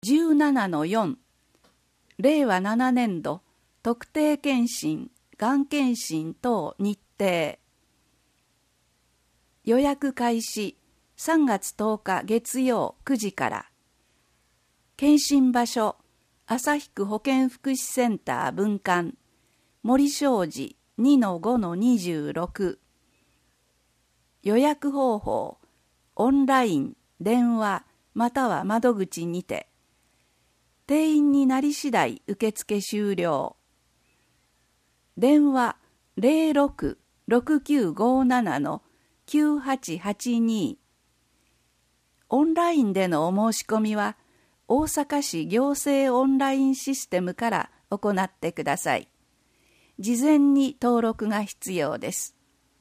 17-4 令和7年度特定健診、がん検診等日程。予約開始3月10日月曜9時から。検診場所旭区保健福祉センター分館森正寺 2-5-26。予約方法オンライン、電話または窓口にて。定員になり次第受付終了。電話 06-6957-9882。オンラインでのお申し込みは大阪市行政オンラインシステムから行ってください。事前に登録が必要です。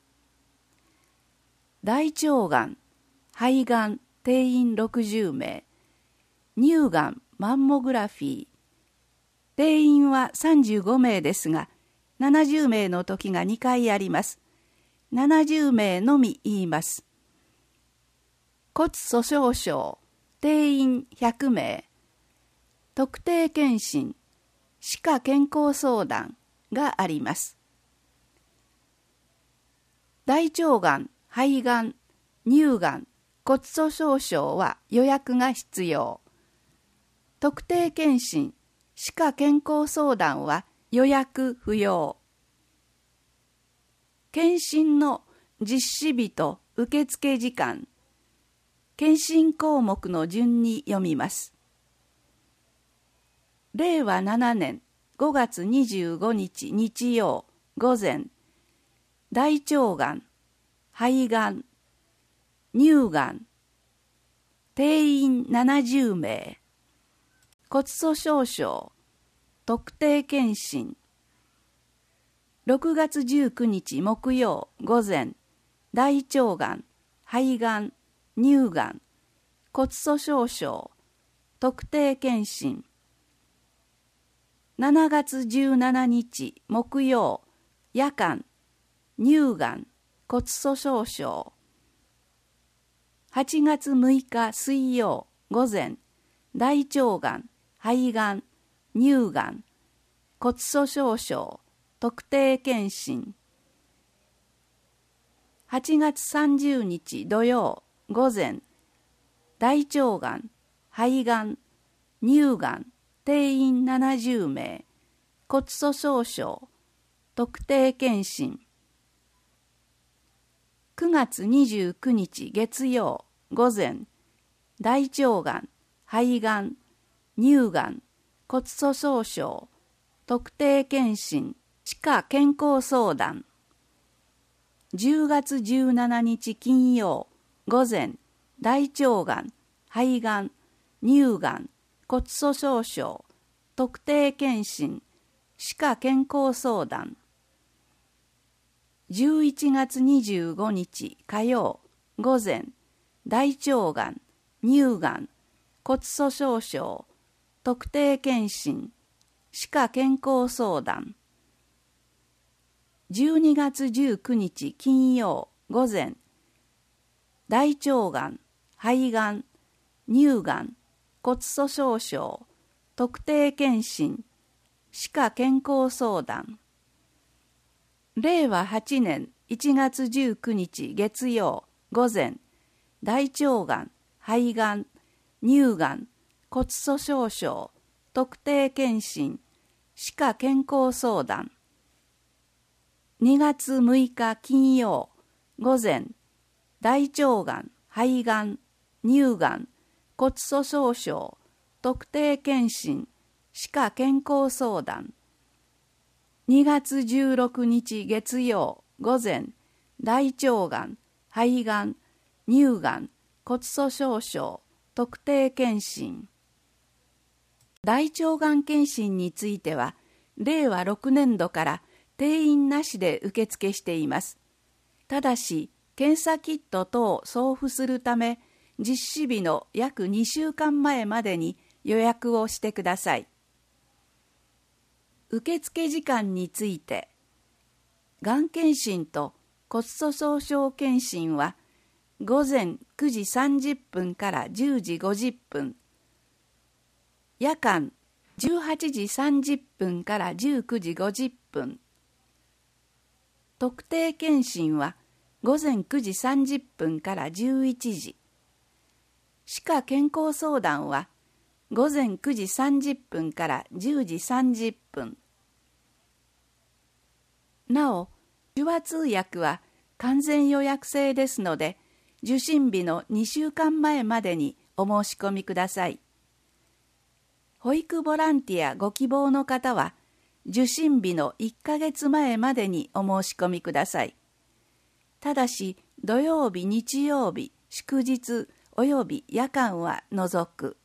大腸がん、肺がん定員60名、乳がんマンモグラフィー、定員は35名ですが、70名の時が2回あります。70名のみ言います。骨粗しょう症、定員100名、特定健診、歯科健康相談があります。大腸がん、肺がん、乳がん、骨粗しょう症は予約が必要。特定健診、歯科健康相談は予約不要。検診の実施日と受付時間、検診項目の順に読みます。令和7年5月25日日曜午前、大腸がん、肺がん、乳がん、定員70名、骨粗しょう症、特定健診。6月19日木曜午前、大腸がん、肺がん、乳がん、骨粗しょう症、特定健診。7月17日木曜、夜間、乳がん、骨粗しょう症。8月6日水曜午前、大腸がん、肺がん、乳がん、骨粗しょう症、特定健診。8月30日土曜午前、大腸がん、肺がん、乳がん、定員70名、骨粗しょう症、特定健診。9月29日月曜午前、大腸がん、肺がん、乳がん、骨粗しょう症、特定健診、歯科健康相談。10月17日金曜午前、大腸がん、肺がん、乳がん、骨粗しょう症、特定健診、歯科健康相談。11月25日火曜午前、大腸がん、乳がん、骨粗しょう症、特定健診、歯科健康相談。12月19日金曜午前、大腸がん、肺がん、乳がん、骨粗しょう症、特定健診、歯科健康相談。令和8年1月19日月曜午前、大腸がん、肺がん、乳がん、骨粗しょう症、特定健診、歯科健康相談。2月6日金曜午前、大腸がん、肺がん、乳がん、骨粗しょう症、特定健診、歯科健康相談。2月16日月曜午前、大腸がん、肺がん、乳がん、骨粗しょう症、特定健診。大腸がん検診については、令和6年度から定員なしで受付しています。ただし、検査キット等を送付するため、実施日の約2週間前までに予約をしてください。受付時間について、がん検診と骨粗しょう症検診は午前9時30分から10時50分、 夜間18時30分から19時50分。特定健診は午前9時30分から11時。歯科健康相談は午前9時30分から10時30分。なお、手話通訳は完全予約制ですので、受診日の2週間前までにお申し込みください。保育ボランティアご希望の方は、受診日の1ヶ月前までにお申し込みください。ただし、土曜日、日曜日、祝日および夜間は除く。